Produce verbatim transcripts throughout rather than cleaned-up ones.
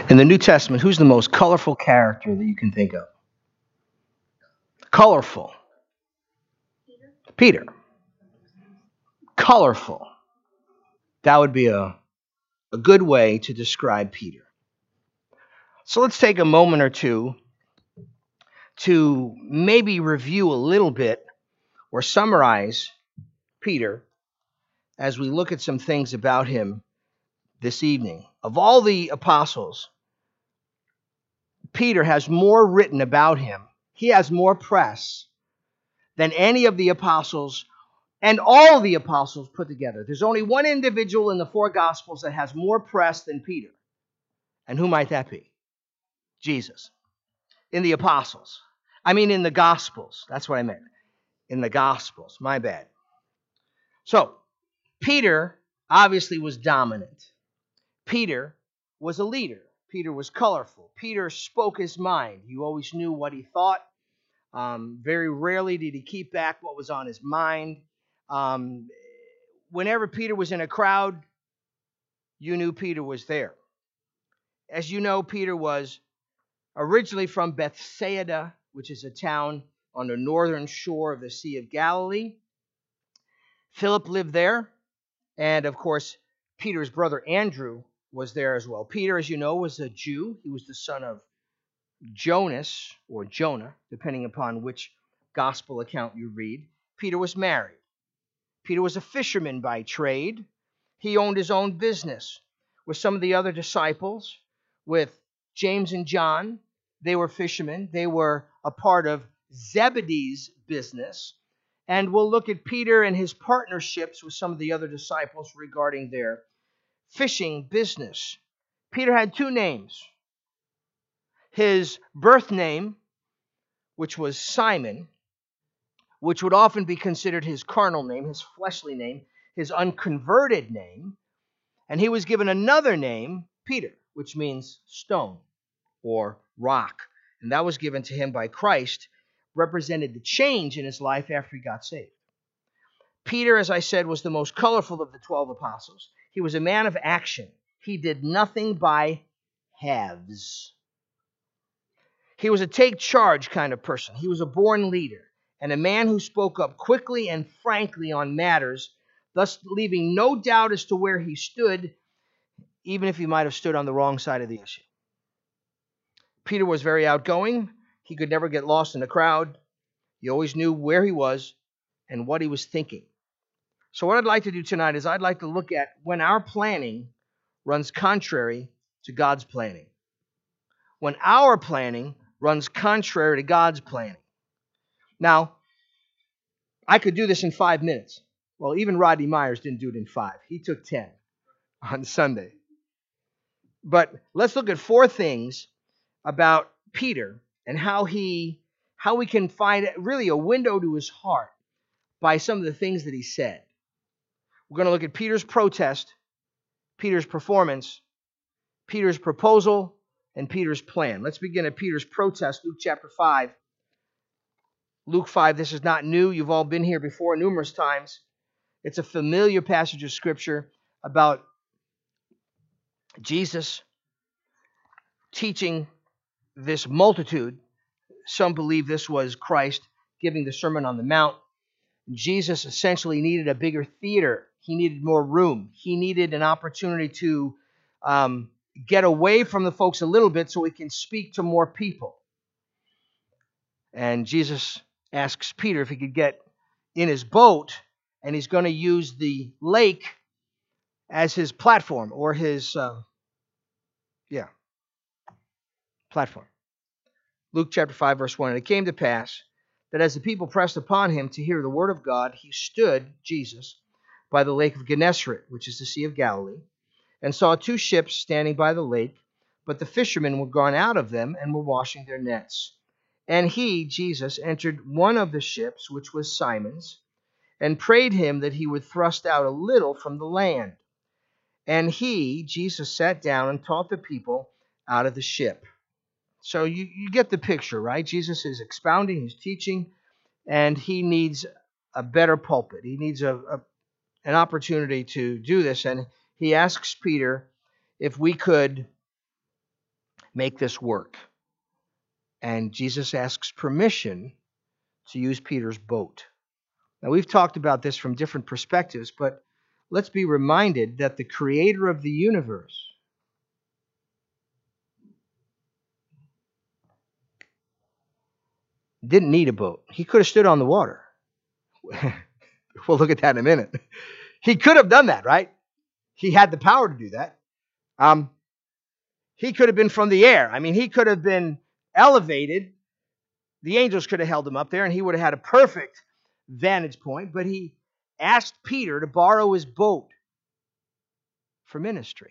In the New Testament, who's the most colorful character that you can think of? Colorful. Peter. Colorful. That would be a, a good way to describe Peter. So let's take a moment or two to maybe review a little bit or summarize Peter as we look at some things about him this evening. Of all the apostles, Peter has more written about him. He has more press than any of the apostles and all the apostles put together. There's only one individual in the four Gospels that has more press than Peter. And who might that be? Jesus. In the apostles. I mean in the Gospels. That's what I meant. In the Gospels. My bad. So, Peter obviously was dominant. Peter was a leader. Peter was colorful. Peter spoke his mind. You always knew what he thought. Um, very rarely did he keep back what was on his mind. Um, whenever Peter was in a crowd, you knew Peter was there. As you know, Peter was originally from Bethsaida, which is a town on the northern shore of the Sea of Galilee. Philip lived there. And of course, Peter's brother Andrew was there as well. Peter, as you know, was a Jew. He was the son of Jonas or Jonah, depending upon which gospel account you read. Peter was married. Peter was a fisherman by trade. He owned his own business with some of the other disciples, with James and John. They were fishermen. They were a part of Zebedee's business. And we'll look at Peter and his partnerships with some of the other disciples regarding their fishing business. Peter had two names. His birth name, which was Simon, which would often be considered his carnal name, his fleshly name, his unconverted name. And he was given another name, Peter, which means stone or rock. And that was given to him by Christ, represented the change in his life after he got saved. Peter, as I said, was the most colorful of the twelve apostles. He was a man of action. He did nothing by halves. He was a take charge kind of person. He was a born leader and a man who spoke up quickly and frankly on matters, thus leaving no doubt as to where he stood, even if he might have stood on the wrong side of the issue. Peter was very outgoing. He could never get lost in a crowd. He always knew where he was and what he was thinking. So what I'd like to do tonight is I'd like to look at when our planning runs contrary to God's planning. When our planning runs contrary to God's planning. Now, I could do this in five minutes. Well, even Rodney Myers didn't do it in five. He took ten on Sunday. But let's look at four things about Peter and how he, how we can find really a window to his heart by some of the things that he said. We're going to look at Peter's protest, Peter's performance, Peter's proposal, and Peter's plan. Let's begin at Peter's protest, Luke chapter five. Luke five, this is not new. You've all been here before numerous times. It's a familiar passage of Scripture about Jesus teaching this multitude. Some believe this was Christ giving the Sermon on the Mount. Jesus essentially needed a bigger theater. He needed more room. He needed an opportunity to um, get away from the folks a little bit so he can speak to more people. And Jesus asks Peter if he could get in his boat, and he's going to use the lake as his platform or his, uh, yeah, platform. Luke chapter five, verse one. And it came to pass that as the people pressed upon him to hear the word of God, he stood, Jesus, by the lake of Gennesaret, which is the Sea of Galilee, and saw two ships standing by the lake, but the fishermen were gone out of them and were washing their nets. And he, Jesus, entered one of the ships, which was Simon's, and prayed him that he would thrust out a little from the land. And he, Jesus, sat down and taught the people out of the ship. So you, you get the picture, right? Jesus is expounding, he's teaching, and he needs a better pulpit. He needs a, a an opportunity to do this. And he asks Peter if we could make this work. And Jesus asks permission to use Peter's boat. Now, we've talked about this from different perspectives, but let's be reminded that the creator of the universe didn't need a boat. He could have stood on the water. We'll look at that in a minute. He could have done that, right? He had the power to do that. Um, he could have been from the air. I mean, he could have been elevated. The angels could have held him up there, and he would have had a perfect vantage point. But he asked Peter to borrow his boat for ministry.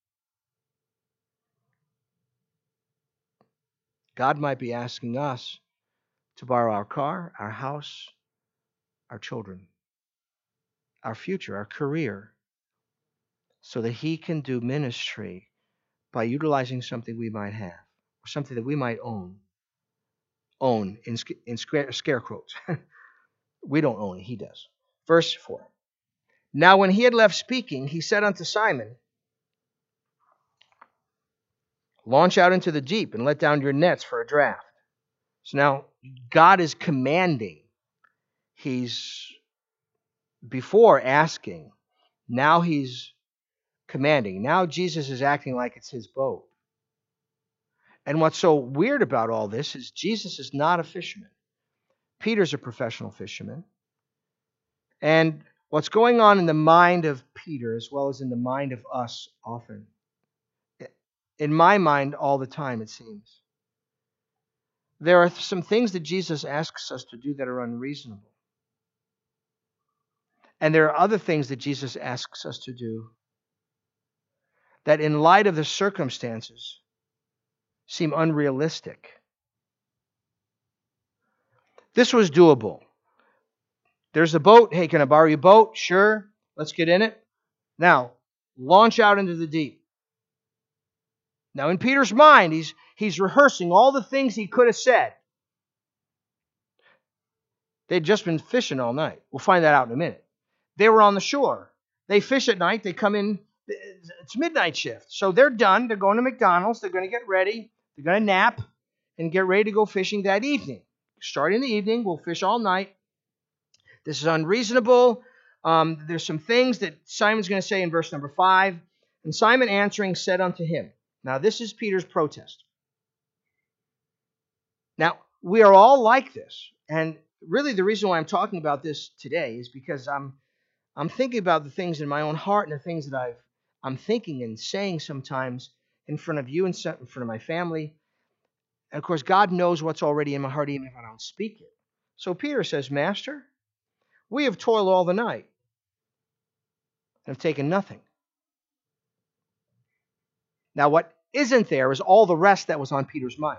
God might be asking us to borrow our car, our house, our children, our future, our career, so that he can do ministry by utilizing something we might have, or something that we might own. Own, in, in scare, scare quotes. We don't own it, he does. Verse four. Now when he had left speaking, he said unto Simon, launch out into the deep and let down your nets for a draft. So now God is commanding. He's before asking. Now he's commanding. Now Jesus is acting like it's his boat. And what's so weird about all this is Jesus is not a fisherman. Peter's a professional fisherman. And what's going on in the mind of Peter as well as in the mind of us often, in my mind all the time it seems, there are some things that Jesus asks us to do that are unreasonable. And there are other things that Jesus asks us to do that in light of the circumstances seem unrealistic. This was doable. There's a boat. Hey, can I borrow your boat? Sure. Let's get in it. Now, launch out into the deep. Now, in Peter's mind, he's, he's rehearsing all the things he could have said. They'd just been fishing all night. We'll find that out in a minute. They were on the shore. They fish at night. They come in. It's midnight shift. So they're done. They're going to McDonald's. They're going to get ready. They're going to nap and get ready to go fishing that evening. Start in the evening. We'll fish all night. This is unreasonable. Um, there's some things that Simon's going to say in verse number five. And Simon answering said unto him. Now this is Peter's protest. Now we are all like this. And really the reason why I'm talking about this today is because I'm I'm thinking about the things in my own heart and the things that I've I'm thinking and saying sometimes in front of you and in front of my family. And of course, God knows what's already in my heart, even if I don't speak it. So Peter says, Master, we have toiled all the night and have taken nothing. Now, what isn't there is all the rest that was on Peter's mind.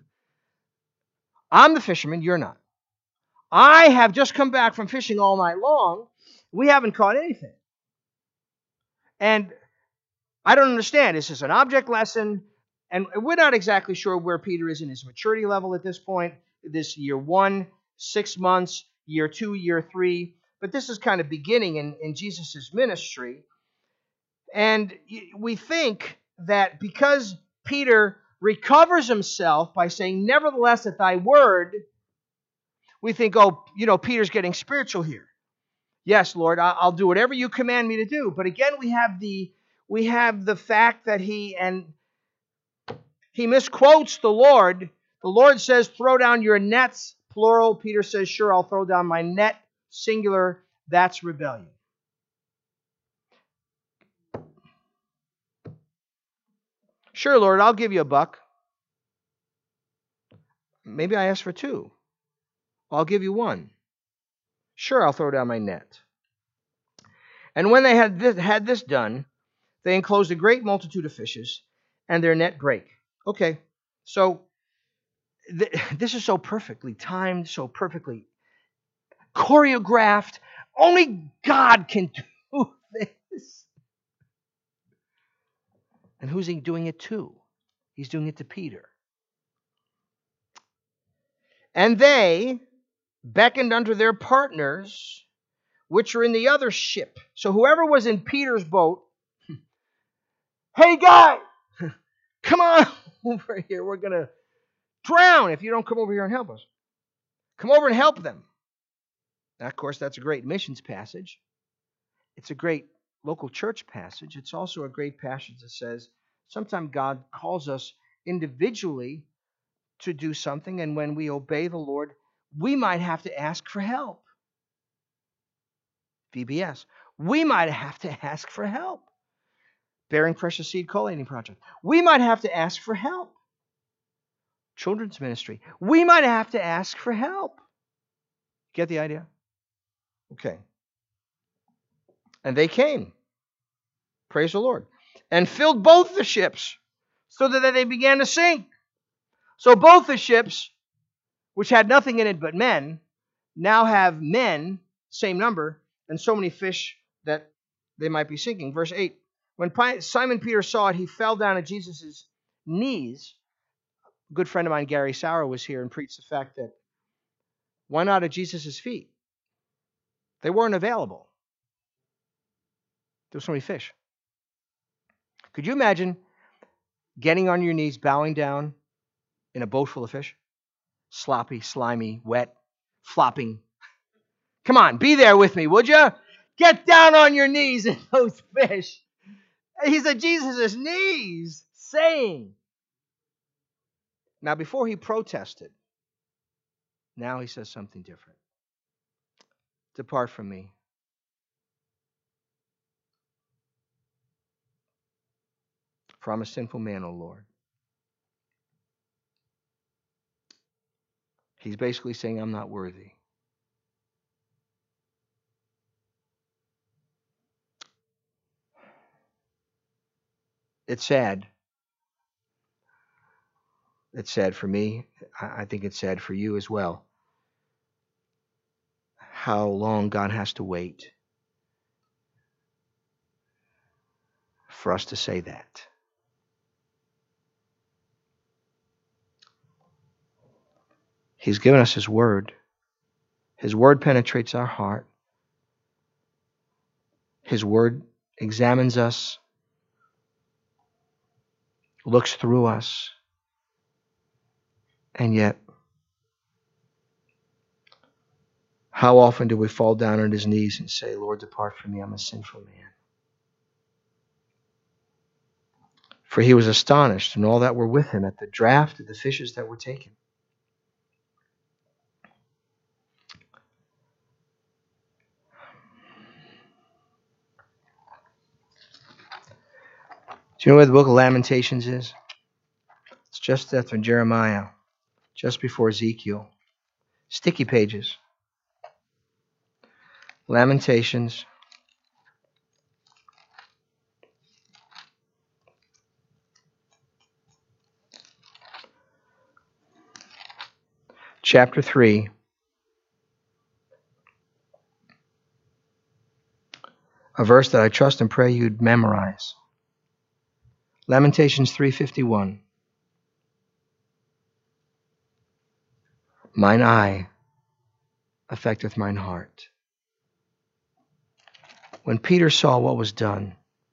I'm the fisherman, you're not. I have just come back from fishing all night long. We haven't caught anything. And I don't understand. This is an object lesson, and we're not exactly sure where Peter is in his maturity level at this point. This year one, six months, year two, year three. But this is kind of beginning in, in Jesus' ministry. And we think that because Peter recovers himself by saying, nevertheless, at thy word, we think, oh, you know, Peter's getting spiritual here. Yes, Lord, I'll do whatever you command me to do. But again, we have the we have the fact that he and he misquotes the Lord. The Lord says, throw down your nets, plural. Peter says, sure, I'll throw down my net, singular. That's rebellion. Sure, Lord, I'll give you a buck. Maybe I ask for two. I'll give you one. Sure, I'll throw down my net. And when they had this, had this done, they enclosed a great multitude of fishes, and their net brake. Okay, so th- this is so perfectly timed, so perfectly choreographed. Only God can do this. And who's he doing it to? He's doing it to Peter. And they beckoned unto their partners, which are in the other ship. So whoever was in Peter's boat, hey guy, come on, over here. We're going to drown if you don't come over here and help us. Come over and help them. Now, of course, that's a great missions passage. It's a great local church passage. It's also a great passage that says sometimes God calls us individually to do something, and when we obey the Lord, we might have to ask for help. V B S. We might have to ask for help. Bearing Precious Seed Collating Project. We might have to ask for help. Children's ministry. We might have to ask for help. Get the idea? Okay. And they came. Praise the Lord. And filled both the ships so that they began to sink. So both the ships, which had nothing in it but men, now have men, same number, and so many fish that they might be sinking. Verse eight. When Simon Peter saw it, he fell down at Jesus' knees. A good friend of mine, Gary Sauer, was here and preached the fact that why not at Jesus' feet? They weren't available. There were so many fish. Could you imagine getting on your knees, bowing down in a boat full of fish? Sloppy, slimy, wet, flopping. Come on, be there with me, would you? Get down on your knees in those fish. He's at Jesus' knees saying. Now, before he protested, now he says something different. Depart from me. For I'm a sinful man, O Lord. He's basically saying, I'm not worthy. It's sad. It's sad for me. I think it's sad for you as well. How long God has to wait for us to say that. He's given us His Word. His Word penetrates our heart. His Word examines us, looks through us, and yet, how often do we fall down on His knees and say, Lord, depart from me, I'm a sinful man. For He was astonished, and all that were with Him at the draught of the fishes that were taken. Do you know where the book of Lamentations is? It's just after Jeremiah, just before Ezekiel. Sticky pages. Lamentations. Chapter three. A verse that I trust and pray you'd memorize. Lamentations three fifty-one. Mine eye affecteth mine heart. When Peter saw what was done,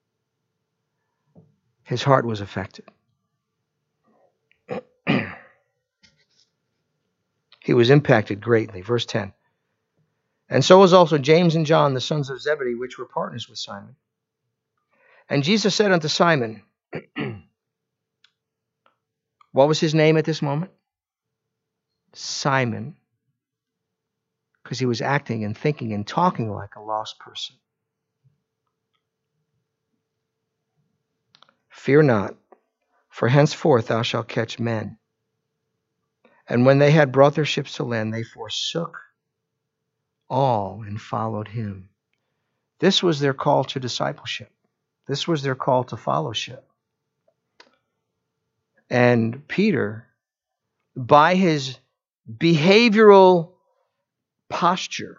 his heart was affected. He was impacted greatly. Verse ten. And so was also James and John, the sons of Zebedee, which were partners with Simon. And Jesus said unto Simon, what was his name at this moment? Simon. Because he was acting and thinking and talking like a lost person. Fear not, for henceforth thou shalt catch men. And when they had brought their ships to land, they forsook all and followed him. This was their call to discipleship. This was their call to fellowship. And Peter, by his behavioral posture,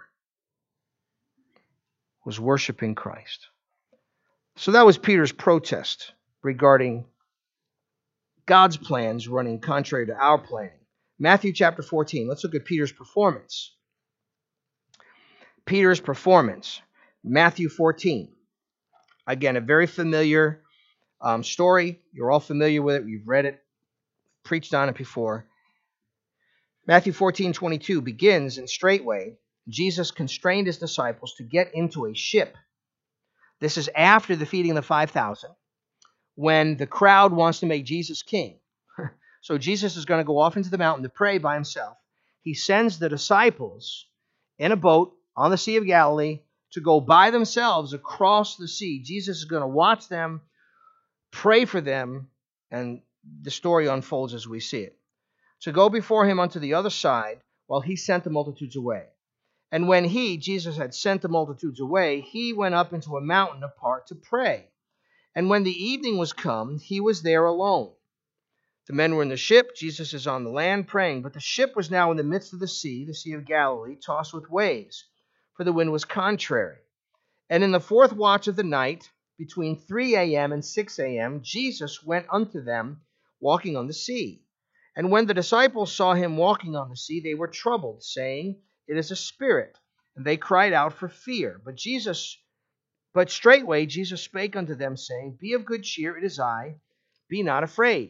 was worshiping Christ. So that was Peter's protest regarding God's plans running contrary to our planning. Matthew chapter fourteen. Let's look at Peter's performance. Peter's performance. Matthew fourteen. Again, a very familiar um, story. You're all familiar with it. You've read it. preached on it before. Matthew fourteen twenty-two begins, and straightway Jesus constrained his disciples to get into a ship. This is after the feeding of the five thousand, when the crowd wants to make Jesus king. So Jesus is going to go off into the mountain to pray by himself. He sends the disciples in a boat on the Sea of Galilee to go by themselves across the sea. Jesus is going to watch them, pray for them, and the story unfolds as we see it. To go before him unto the other side, while he sent the multitudes away. And when he, Jesus, had sent the multitudes away, he went up into a mountain apart to pray. And when the evening was come, he was there alone. The men were in the ship, Jesus is on the land praying, but the ship was now in the midst of the sea, the Sea of Galilee, tossed with waves, for the wind was contrary. And in the fourth watch of the night, between three a.m. and six a.m., Jesus went unto them, walking on the sea. And when the disciples saw him walking on the sea, they were troubled, saying, It is a spirit. And they cried out for fear. But Jesus, but straightway Jesus spake unto them, saying, Be of good cheer, it is I, be not afraid.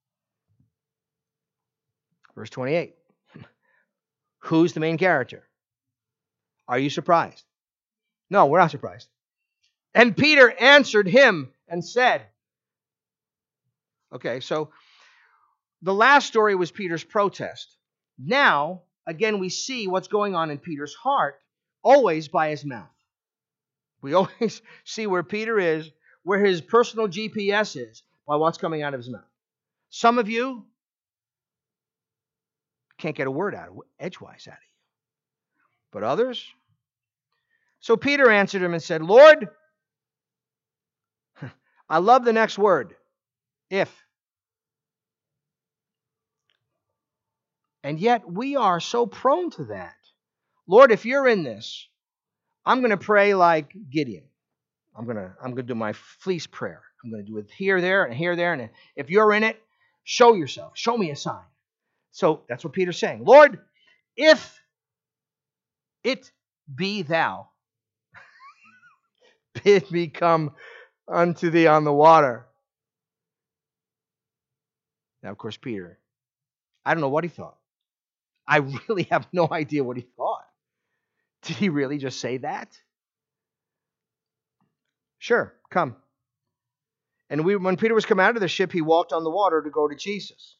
Verse twenty-eight. Who's the main character? Are you surprised? No, we're not surprised. And Peter answered him and said, okay, so the last story was Peter's protest. Now, again, we see what's going on in Peter's heart, always by his mouth. We always see where Peter is, where his personal G P S is, by what's coming out of his mouth. Some of you can't get a word out, edgewise out of you. But others? So Peter answered him and said, Lord, I love the next word, if. And yet we are so prone to that. Lord, if you're in this, I'm going to pray like Gideon. I'm going to I'm going to do my fleece prayer. I'm going to do it here, there, and here, there. And if you're in it, show yourself. Show me a sign. So that's what Peter's saying. Lord, if it be thou, bid me come unto thee on the water. Now, of course, Peter, I don't know what he thought. I really have no idea what he thought. Did he really just say that? Sure, come. And we, when Peter was come out of the ship, he walked on the water to go to Jesus.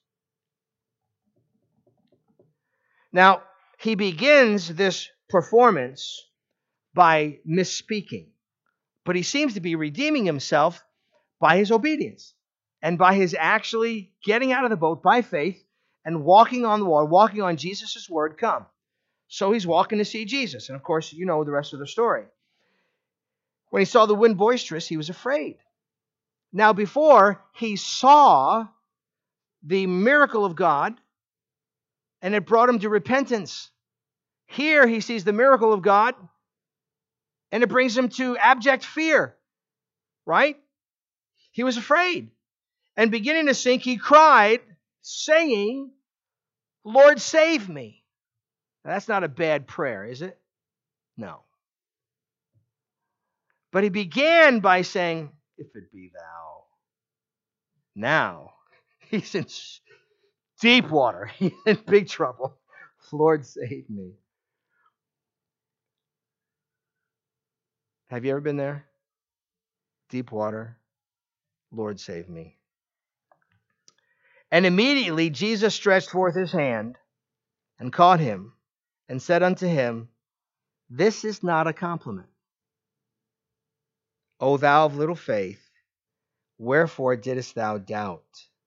Now, he begins this performance by misspeaking, but he seems to be redeeming himself by his obedience and by his actually getting out of the boat by faith and walking on the water, walking on Jesus' word, come. So he's walking to see Jesus. And of course, you know the rest of the story. When he saw the wind boisterous, he was afraid. Now, before he saw the miracle of God, and it brought him to repentance. Here he sees the miracle of God, and it brings him to abject fear, right? He was afraid. And beginning to sink, he cried, saying, Lord, save me. Now, that's not a bad prayer, is it? No. But he began by saying, if it be thou. Now, he's in deep water. He's in big trouble. Lord, save me. Have you ever been there? Deep water. Lord, save me. And immediately Jesus stretched forth his hand and caught him and said unto him, This is not a compliment. O thou of little faith, wherefore didst thou doubt?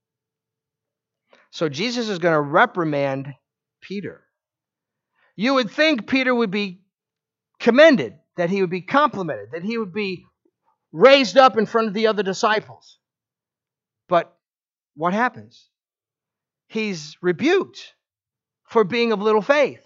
So Jesus is going to reprimand Peter. You would think Peter would be commended, that he would be complimented, that he would be raised up in front of the other disciples. But what happens? He's rebuked for being of little faith.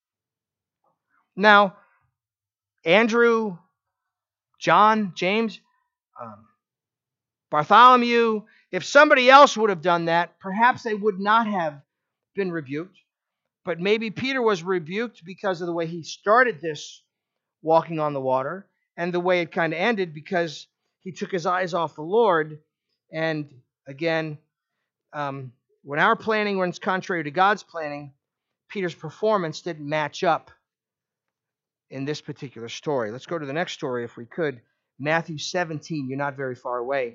Now, Andrew, John, James, um, Bartholomew, if somebody else would have done that, perhaps they would not have been rebuked. But maybe Peter was rebuked because of the way he started this walking on the water and the way it kind of ended because he took his eyes off the Lord and, again, um, when our planning runs contrary to God's planning, Peter's performance didn't match up in this particular story. Let's go to the next story if we could. Matthew seventeen, you're not very far away.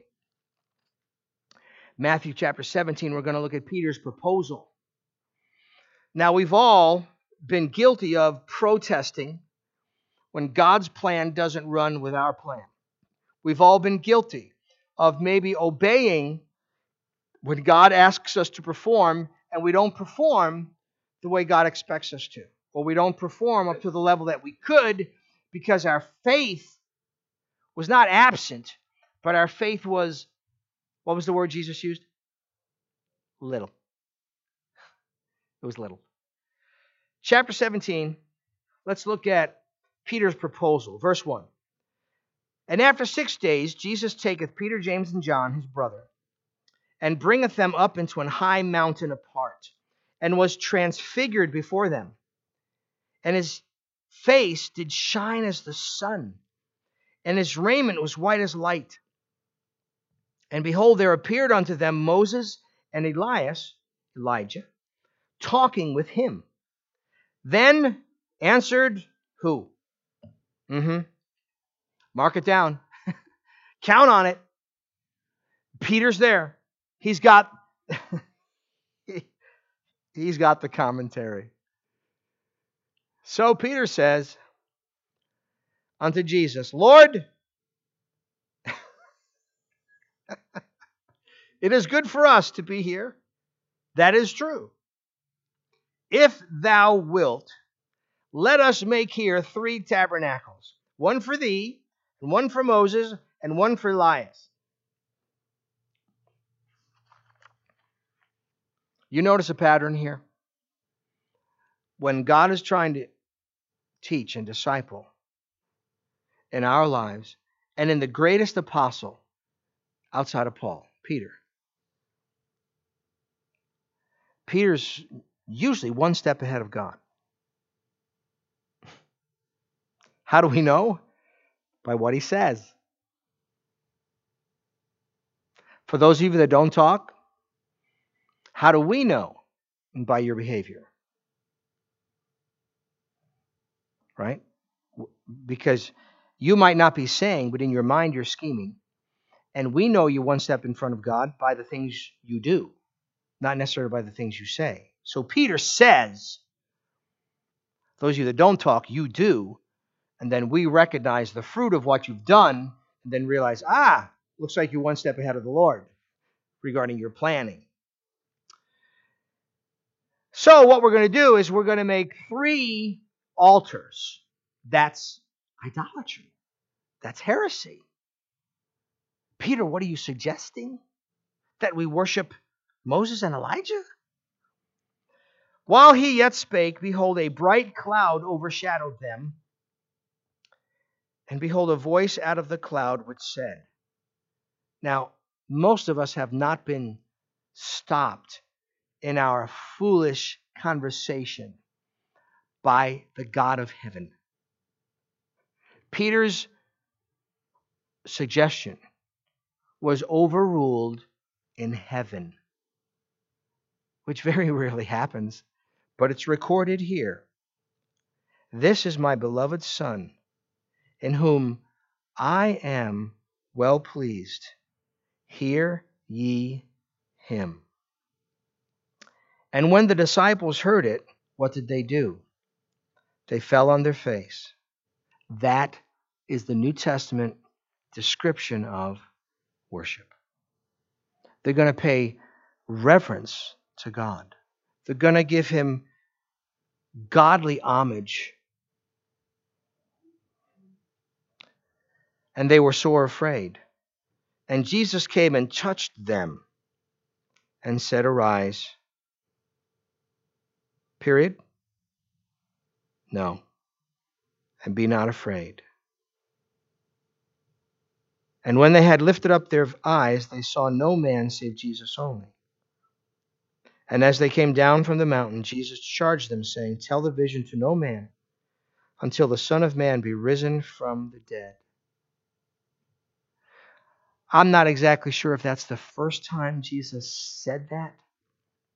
Matthew chapter seventeen, we're going to look at Peter's proposal. Now, we've all been guilty of protesting when God's plan doesn't run with our plan. We've all been guilty of maybe obeying when God asks us to perform and we don't perform the way God expects us to. Or we don't perform up to the level that we could because our faith was not absent, but our faith was, what was the word Jesus used? Little. It was little. Chapter seventeen, let's look at Peter's proposal. Verse one. And after six days, Jesus taketh Peter, James, and John, his brother, and bringeth them up into an high mountain apart, and was transfigured before them. And his face did shine as the sun, and his raiment was white as light. And behold, there appeared unto them Moses and Elias, Elijah, talking with him. Then answered who? Mm-hmm. Mark it down. Count on it. Peter's there. He's got, he's got the commentary. So Peter says unto Jesus, Lord, it is good for us to be here. That is true. If thou wilt, let us make here three tabernacles, one for thee, and one for Moses, and one for Elias. You notice a pattern here? When God is trying to teach and disciple in our lives, and in the greatest apostle outside of Paul, Peter, Peter's usually one step ahead of God. How do we know? By what he says. For those of you that don't talk, how do we know? By your behavior. Right? Because you might not be saying, but in your mind you're scheming. And we know you're one step in front of God by the things you do, not necessarily by the things you say. So Peter says, those of you that don't talk, you do. And then we recognize the fruit of what you've done and then realize, ah, looks like you're one step ahead of the Lord regarding your planning. So what we're going to do is we're going to make three altars. That's idolatry. That's heresy. Peter, what are you suggesting? That we worship Moses and Elijah? While he yet spake, behold, a bright cloud overshadowed them. And behold, a voice out of the cloud which said. Now, most of us have not been stopped in our foolish conversation by the God of heaven. Peter's suggestion was overruled in heaven, which very rarely happens, but it's recorded here. This is my beloved Son, in whom I am well pleased. Hear ye him. And when the disciples heard it, what did they do? They fell on their face. That is the New Testament description of worship. They're going to pay reverence to God. They're going to give him godly homage. And they were sore afraid. And Jesus came and touched them and said, Arise. Period? No. And be not afraid. And when they had lifted up their eyes, they saw no man save Jesus only. And as they came down from the mountain, Jesus charged them, saying, Tell the vision to no man, until the Son of Man be risen from the dead. I'm not exactly sure if that's the first time Jesus said that.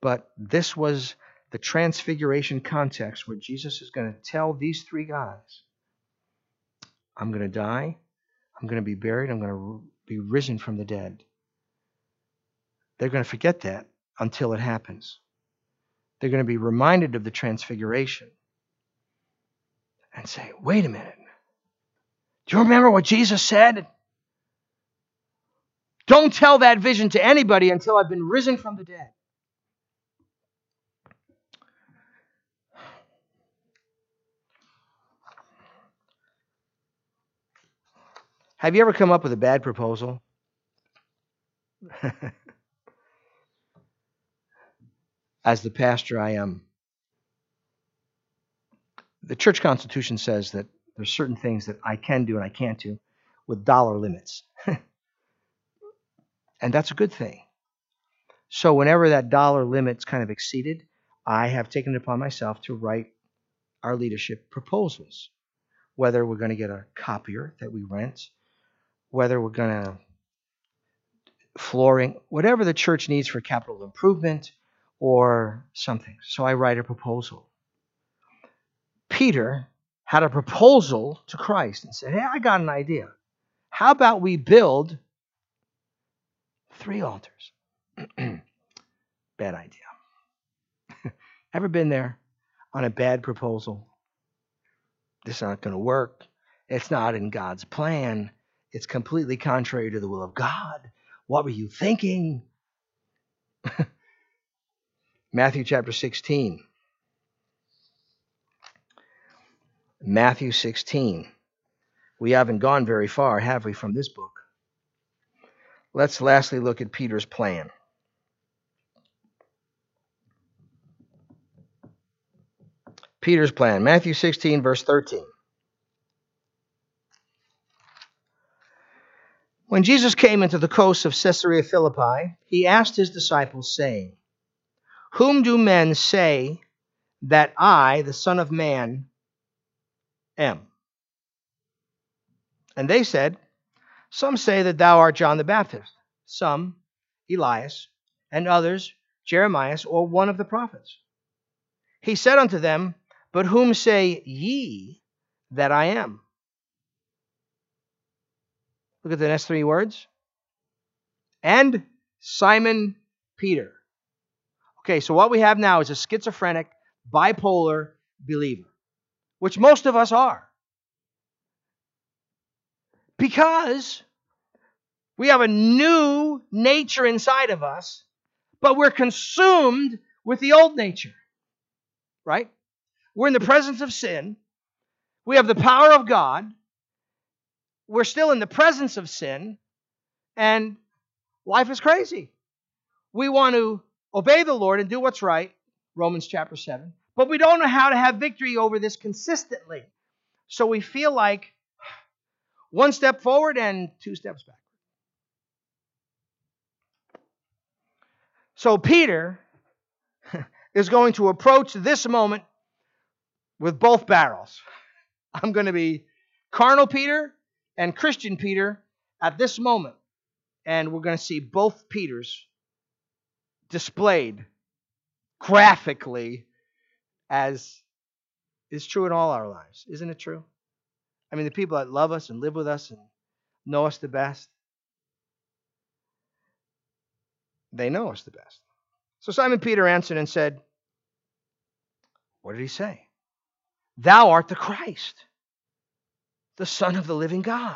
But this was the transfiguration context where Jesus is going to tell these three guys, I'm going to die, I'm going to be buried, I'm going to be risen from the dead. They're going to forget that until it happens. They're going to be reminded of the transfiguration and say, wait a minute. Do you remember what Jesus said? Don't tell that vision to anybody until I've been risen from the dead. Have you ever come up with a bad proposal? As the pastor I am, the church constitution says that there's certain things that I can do and I can't do with dollar limits. And that's a good thing. So whenever that dollar limit's kind of exceeded, I have taken it upon myself to write our leadership proposals. Whether we're going to get a copier that we rent, whether we're going to flooring, whatever the church needs for capital improvement or something. So I write a proposal. Peter had a proposal to Christ and said, hey, I got an idea. How about we build three altars? Bad idea. Ever been there on a bad proposal? This is not going to work. It's not in God's plan. It's completely contrary to the will of God. What were you thinking? Matthew chapter sixteen. Matthew sixteen. We haven't gone very far, have we, from this book? Let's lastly look at Peter's plan. Peter's plan. Matthew sixteen, verse thirteen. When Jesus came into the coast of Caesarea Philippi, he asked his disciples, saying, whom do men say that I, the Son of Man, am? And they said, some say that thou art John the Baptist, some Elias, and others Jeremiah or one of the prophets. He said unto them, but whom say ye that I am? Look at the next three words. And Simon Peter. Okay, so what we have now is a schizophrenic, bipolar believer, which most of us are. Because we have a new nature inside of us, but we're consumed with the old nature. Right? We're in the presence of sin. We have the power of God. We're still in the presence of sin. And life is crazy. We want to obey the Lord and do what's right, Romans chapter seven. But we don't know how to have victory over this consistently. So we feel like one step forward and two steps back. So Peter is going to approach this moment with both barrels. I'm going to be carnal Peter and Christian Peter at this moment. And we're going to see both Peters displayed graphically, as is true in all our lives. Isn't it true? I mean, the people that love us and live with us and know us the best, they know us the best. So Simon Peter answered and said, what did he say? Thou art the Christ, the Son of the living God.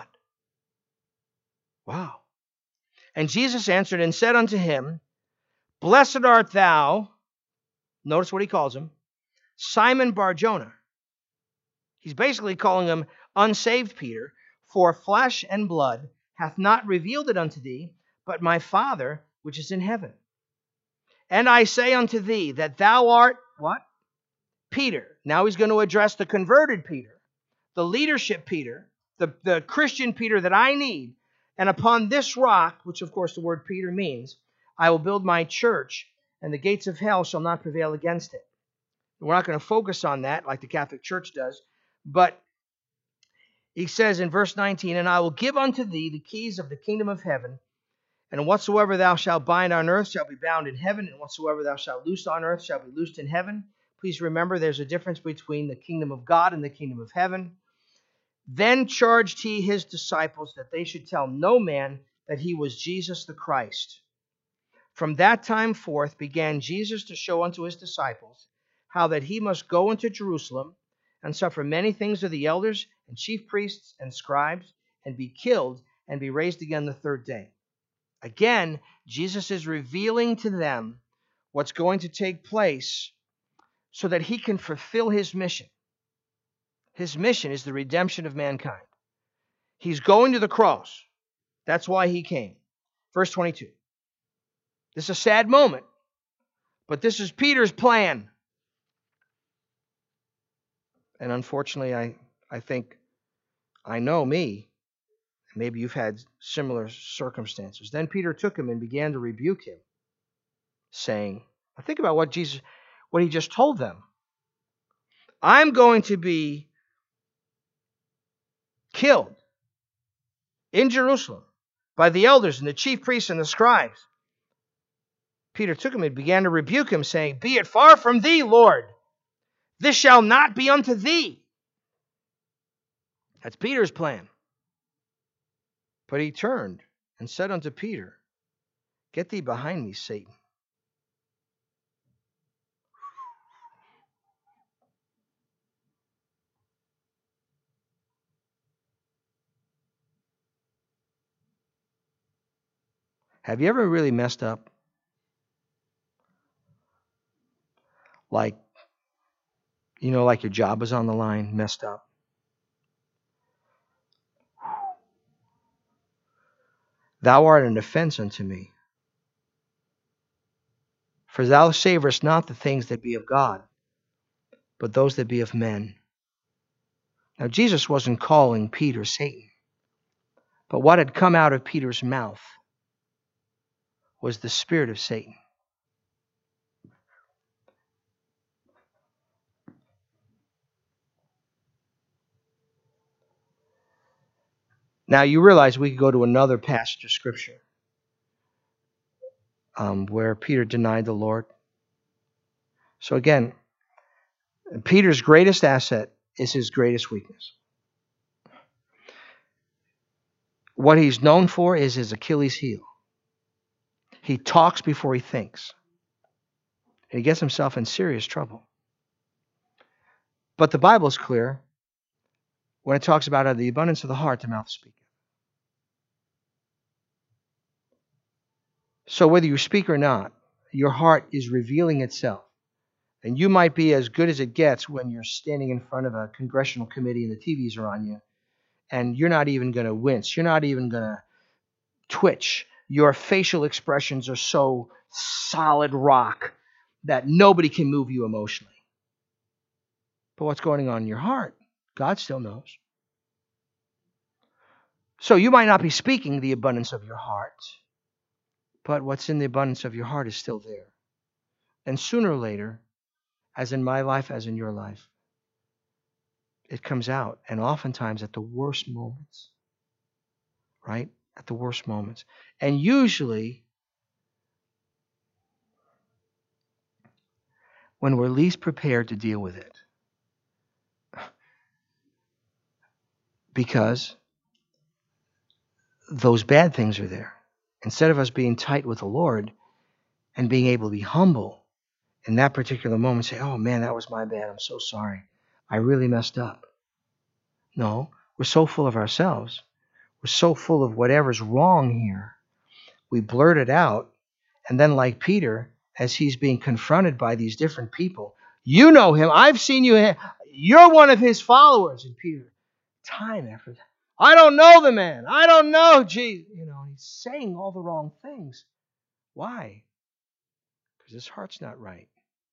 Wow. And Jesus answered and said unto him, blessed art thou, notice what he calls him, Simon Bar-Jonah. He's basically calling him unsaved Peter, for flesh and blood hath not revealed it unto thee, but my Father which is in heaven. And I say unto thee that thou art, what? Peter. Now he's going to address the converted Peter, the leadership Peter, the, the Christian Peter that I need. And upon this rock, which of course the word Peter means, I will build my church, and the gates of hell shall not prevail against it. We're not going to focus on that like the Catholic Church does, but he says in verse nineteen, and I will give unto thee the keys of the kingdom of heaven, And whatsoever thou shalt bind on earth shall be bound in heaven, and whatsoever thou shalt loose on earth shall be loosed in heaven. Please remember there's a difference between the kingdom of God and the kingdom of heaven. Then charged he his disciples that they should tell no man that he was Jesus the Christ. From that time forth began Jesus to show unto his disciples how that he must go into Jerusalem and suffer many things of the elders and chief priests and scribes, and be killed and be raised again the third day. Again, Jesus is revealing to them what's going to take place so that he can fulfill his mission. His mission is the redemption of mankind. He's going to the cross. That's why he came. Verse twenty-two. This is a sad moment, but this is Peter's plan. And unfortunately, I, I think, I know me, maybe you've had similar circumstances. Then Peter took him and began to rebuke him, saying, think about what Jesus, what he just told them. I'm going to be killed in Jerusalem by the elders and the chief priests and the scribes. Peter took him and began to rebuke him, saying, Be it far from thee, Lord. This shall not be unto thee. That's Peter's plan. But he turned and said unto Peter, Get thee behind me, Satan. Have you ever really messed up? Like, you know, like your job was on the line, messed up. Thou art an offense unto me. For thou savorest not the things that be of God, but those that be of men. Now, Jesus wasn't calling Peter Satan. But what had come out of Peter's mouth was the spirit of Satan. Now, you realize we could go to another passage of Scripture um, where Peter denied the Lord. So again, Peter's greatest asset is his greatest weakness. What he's known for is his Achilles heel. He talks before he thinks. And he gets himself in serious trouble. But the Bible is clear when it talks about out of the abundance of the heart, the mouth speaketh. So whether you speak or not, your heart is revealing itself. And you might be as good as it gets when you're standing in front of a congressional committee and the T Vs are on you. And you're not even going to wince. You're not even going to twitch. Your facial expressions are so solid rock that nobody can move you emotionally. But what's going on in your heart, God still knows. So you might not be speaking the abundance of your heart, but what's in the abundance of your heart is still there. And sooner or later, as in my life, as in your life, it comes out, and oftentimes at the worst moments, right? At the worst moments. And usually, when we're least prepared to deal with it. Because those bad things are there. Instead of us being tight with the Lord and being able to be humble in that particular moment, say, oh man, that was my bad. I'm so sorry. I really messed up. No, we're so full of ourselves. We're so full of whatever's wrong here. We blurt it out. And then like Peter, as he's being confronted by these different people, you know him. I've seen you. You're one of his followers. And Peter, time after time. I don't know the man. I don't know Jesus. You know, he's saying all the wrong things. Why? Because his heart's not right.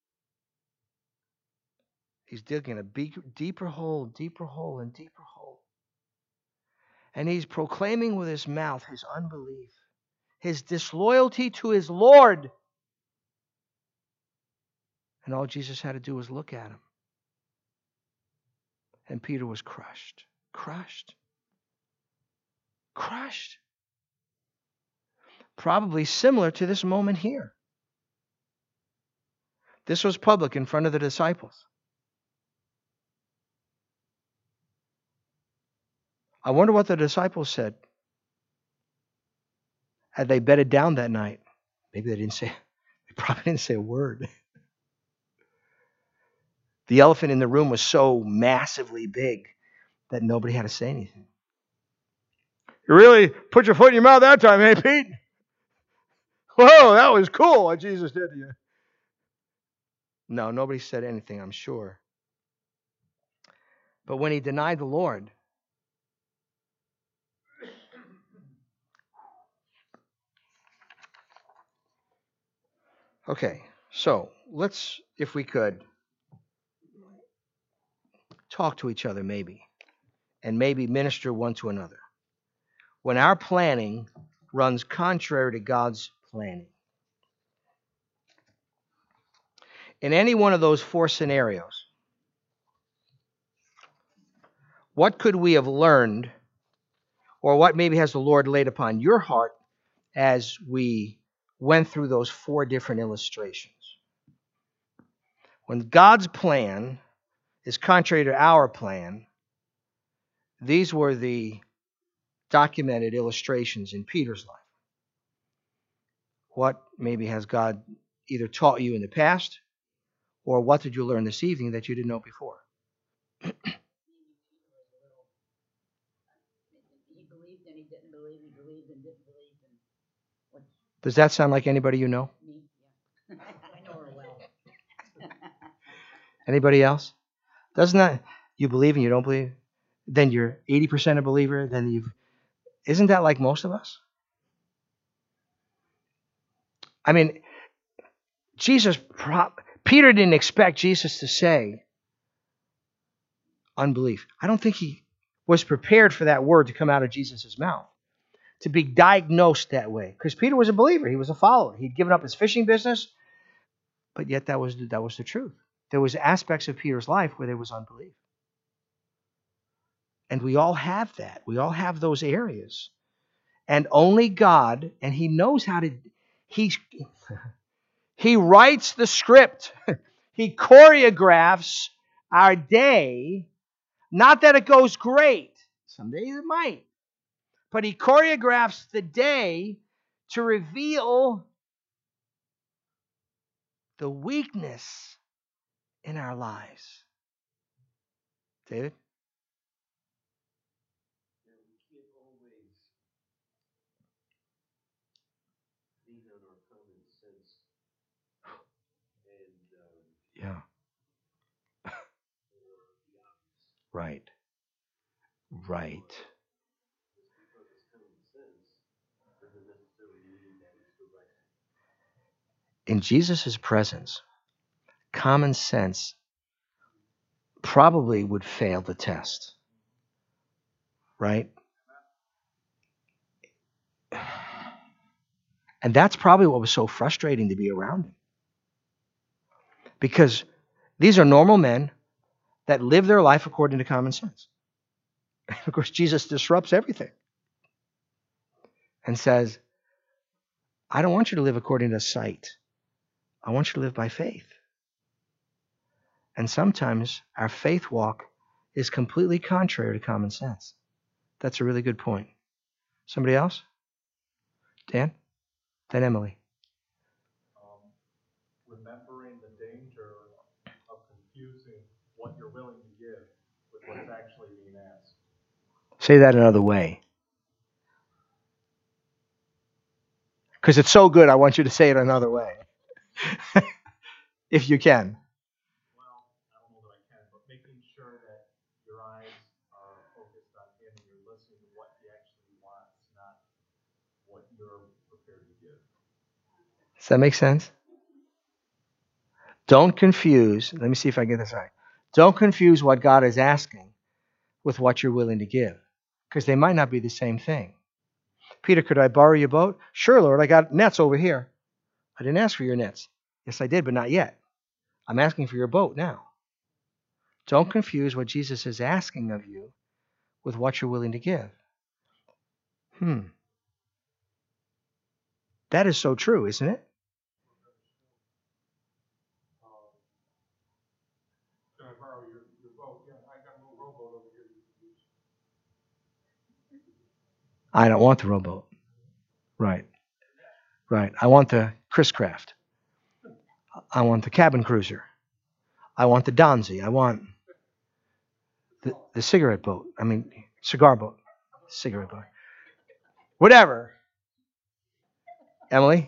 He's digging a deeper hole, deeper hole, and deeper hole. And he's proclaiming with his mouth his unbelief, his disloyalty to his Lord. And all Jesus had to do was look at him. And Peter was crushed. Crushed. Crushed. probably similar to this moment here. This was public in front of the disciples. I wonder what the disciples said. Had they bedded down that night? Maybe they didn't say, they probably didn't say a word. The elephant in the room was so massively big that nobody had to say anything. You really put your foot in your mouth that time, hey, Pete? Whoa, that was cool what Jesus did to you. No, nobody said anything, I'm sure. But when he denied the Lord, okay, so let's, if we could, talk to each other maybe, and maybe minister one to another. When our planning runs contrary to God's planning. In any one of those four scenarios, what could we have learned, or what maybe has the Lord laid upon your heart as we went through those four different illustrations? When God's plan is contrary to our plan, these were the documented illustrations in Peter's life. What maybe has God either taught you in the past, or what did you learn this evening that you didn't know before? He believed and he didn't believe. He believed and didn't believe. And what? Does that sound like anybody you know? Me? Yeah. I know her well. Anybody else? Doesn't that, you believe and you don't believe? Then you're eighty percent a believer. Then you've, isn't that like most of us? I mean, Jesus, Peter didn't expect Jesus to say unbelief. I don't think he was prepared for that word to come out of Jesus' mouth, to be diagnosed that way. Because Peter was a believer. He was a follower. He'd given up his fishing business, but yet that was, that was the truth. There was aspects of Peter's life where there was unbelief. And we all have that. We all have those areas. And only God, and he knows how to, he, he writes the script. He choreographs our day. Not that it goes great. Some days it might. But he choreographs the day to reveal the weakness in our lives. David? Yeah. Right. Right. In Jesus' presence, common sense probably would fail the test. Right? And that's probably what was so frustrating to be around him. Because these are normal men that live their life according to common sense. And of course, Jesus disrupts everything and says, I don't want you to live according to sight. I want you to live by faith. And sometimes our faith walk is completely contrary to common sense. That's a really good point. Somebody else? Dan? Then Emily. Um, remembering the danger of confusing what you're willing to give with what's actually being asked. Say that another way. Because it's so good, I want you to say it another way. If you can. Well, I don't know that I can, but making sure that your eyes are focused on him and you're listening to what he actually wants, not what you're prepared to give. Does that make sense? Don't confuse, let me see if I get this right. Don't confuse what God is asking with what you're willing to give, because they might not be the same thing. Peter, could I borrow your boat? Sure, Lord, I got nets over here. I didn't ask for your nets. Yes, I did, but not yet. I'm asking for your boat now. Don't confuse what Jesus is asking of you with what you're willing to give. Hmm. That is so true, isn't it? Can I borrow your, your boat? Yeah, I got a little rowboat over here. I don't want the rowboat. Right. Right. I want the Chris Craft. I want the cabin cruiser. I want the Donzi. I want the, the cigarette boat. I mean, cigar boat. Cigarette boat. Whatever. Emily?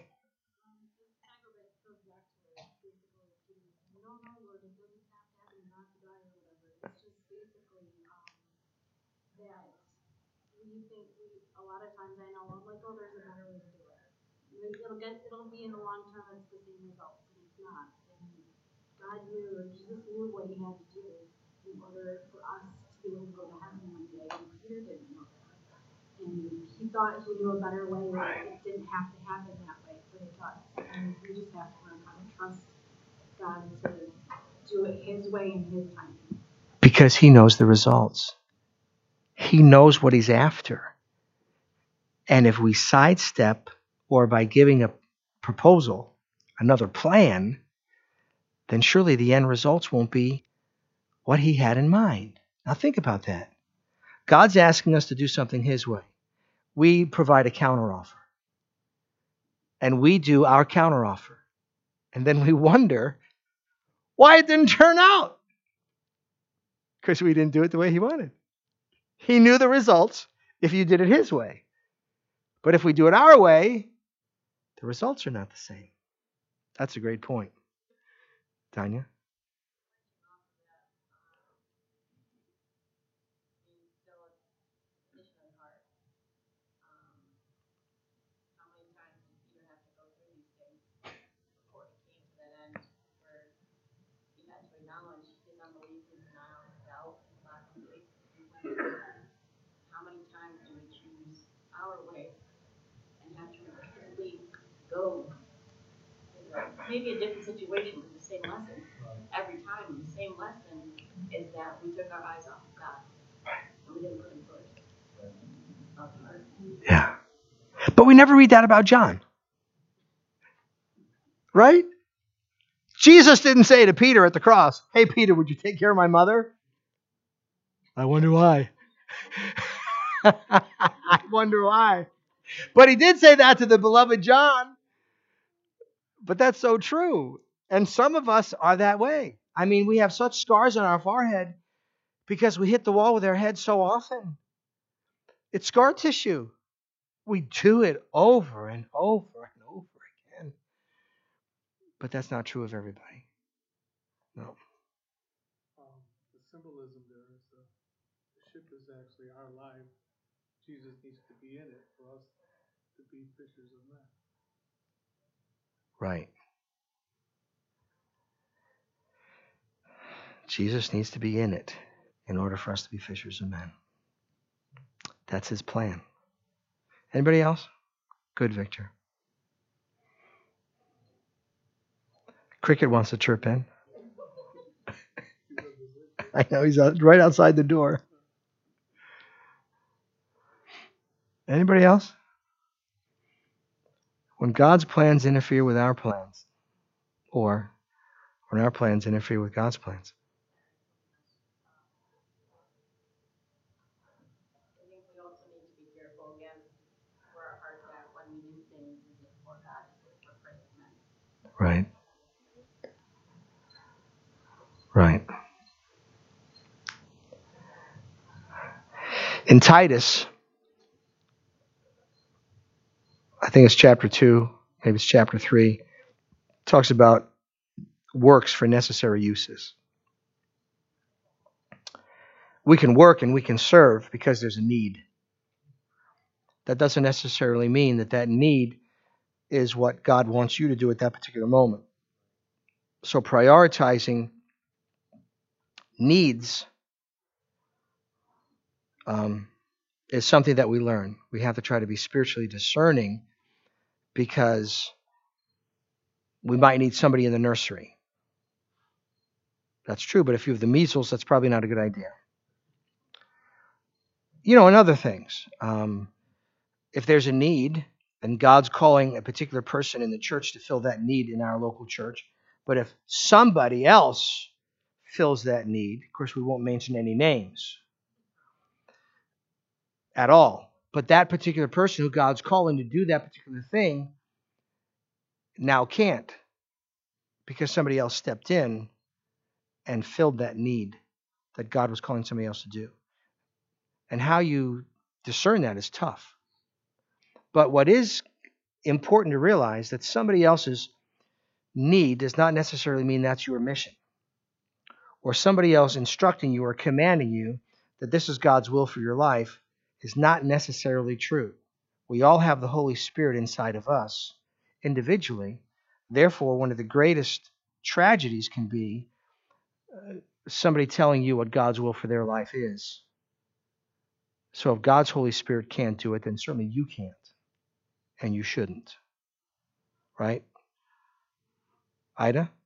It'll get, it'll be in the long term, it's the same results, and it's not. And God knew, or Jesus knew what he had to do in order for us to be able to go to heaven one day, and Peter didn't know that. And he thought he knew a better way, right. It didn't have to happen that way, but it does. And we just have to learn how to trust God to do it his way and his timing. Because he knows the results. He knows what he's after. And if we sidestep, or by giving a proposal, another plan, then surely the end results won't be what he had in mind. Now think about that. God's asking us to do something his way. We provide a counteroffer. And we do our counteroffer. And then we wonder why it didn't turn out. Because we didn't do it the way he wanted. He knew the results if you did it his way. But if we do it our way, the results are not the same. That's a great point. Tanya? How many times do we choose our way and have to repeatedly go? Maybe a different situation with the same lesson. Every time, the same lesson is that we took our eyes off of God and we didn't put him first. Yeah. But we never read that about John. Right? Jesus didn't say to Peter at the cross, "Hey, Peter, would you take care of my mother?" I wonder why. I wonder why. But he did say that to the beloved John. But that's so true. And some of us are that way. I mean, we have such scars on our forehead because we hit the wall with our head so often. It's scar tissue. We do it over and over and over again. But that's not true of everybody. No. Um, the symbolism there is the, the ship is actually our life. Jesus needs to be in it for us to be fishers of men. Right. Jesus needs to be in it in order for us to be fishers of men. That's his plan. Anybody else? Good, Victor. Cricket wants to chirp in. I know, he's out, right outside the door. Anybody else? When God's plans interfere with our plans, or when our plans interfere with God's plans. I think we also need to be careful again for our heart that when we do things, is it for God, is it for praise men? Right. Right. In Titus, I think it's chapter two, maybe it's chapter three, talks about works for necessary uses. We can work and we can serve because there's a need. That doesn't necessarily mean that that need is what God wants you to do at that particular moment. So prioritizing needs um, is something that we learn. We have to try to be spiritually discerning because we might need somebody in the nursery. That's true, but if you have the measles, that's probably not a good idea. You know, and other things. Um, if there's a need and God's calling a particular person in the church to fill that need in our local church. But if somebody else fills that need, of course, we won't mention any names at all. But that particular person who God's calling to do that particular thing now can't, because somebody else stepped in and filled that need that God was calling somebody else to do. And how you discern that is tough. But what is important to realize that somebody else's need does not necessarily mean that's your mission. Or somebody else instructing you or commanding you that this is God's will for your life is not necessarily true. We all have the Holy Spirit inside of us individually. Therefore, one of the greatest tragedies can be uh, somebody telling you what God's will for their life is. So if God's Holy Spirit can't do it, then certainly you can't. And you shouldn't. Right? Ida?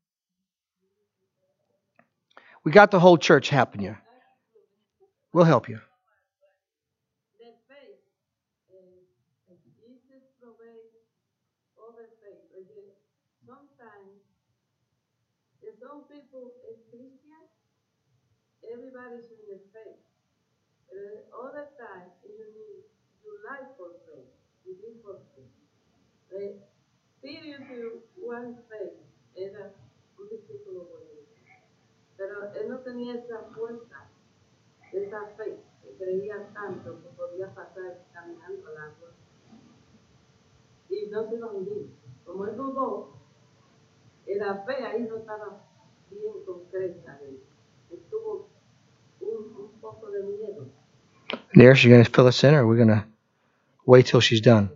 We got the whole church helping you. We'll help you. That faith, uh, Jesus provides all the faith. Again, sometimes, if some people is Christian, everybody's in the faith. Uh, all the time, you need to life for faith. You live for faith. Uh, Espíritu Juan faith era un discípulo bueno, pero él no tenía esa fuerza, esa fe, que creía tanto que podía pasar caminando al agua y no se iba a hundir. Como él dudó, la fe ahí no estaba bien concreta, estuvo un, un poco de miedo. Nereus, you going to fill us in, or are we going to wait till she's done?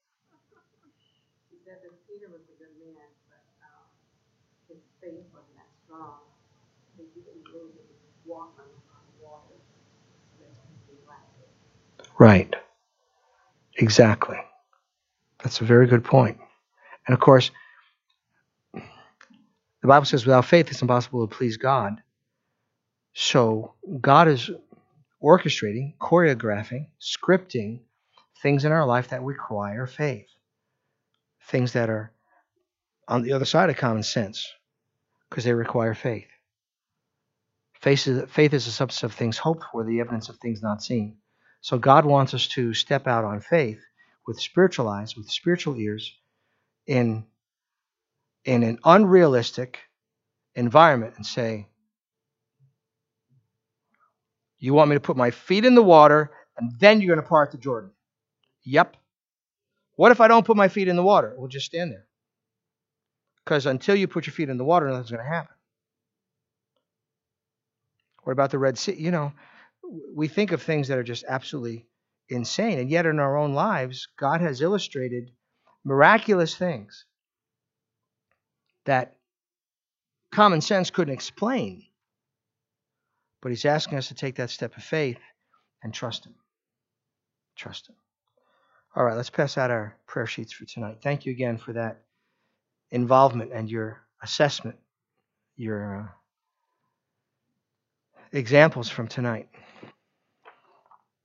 He said that Peter was a good man, but um, his faith wasn't that strong. He didn't really walk on, on water. Right. Exactly. That's a very good point. And of course, the Bible says without faith it's impossible to please God. So God is orchestrating, choreographing, scripting things in our life that require faith. Things that are on the other side of common sense because they require faith. Faith is, faith is the substance of things hoped for, the evidence of things not seen. So God wants us to step out on faith with spiritual eyes, with spiritual ears, in, in an unrealistic environment and say, you want me to put my feet in the water and then you're going to part the Jordan? Yep. What if I don't put my feet in the water? We'll just stand there. Because until you put your feet in the water, nothing's going to happen. What about the Red Sea? You know, we think of things that are just absolutely insane. And yet in our own lives, God has illustrated miraculous things that common sense couldn't explain. But he's asking us to take that step of faith and trust him. Trust him. All right, let's pass out our prayer sheets for tonight. Thank you again for that involvement and your assessment, your uh, examples from tonight.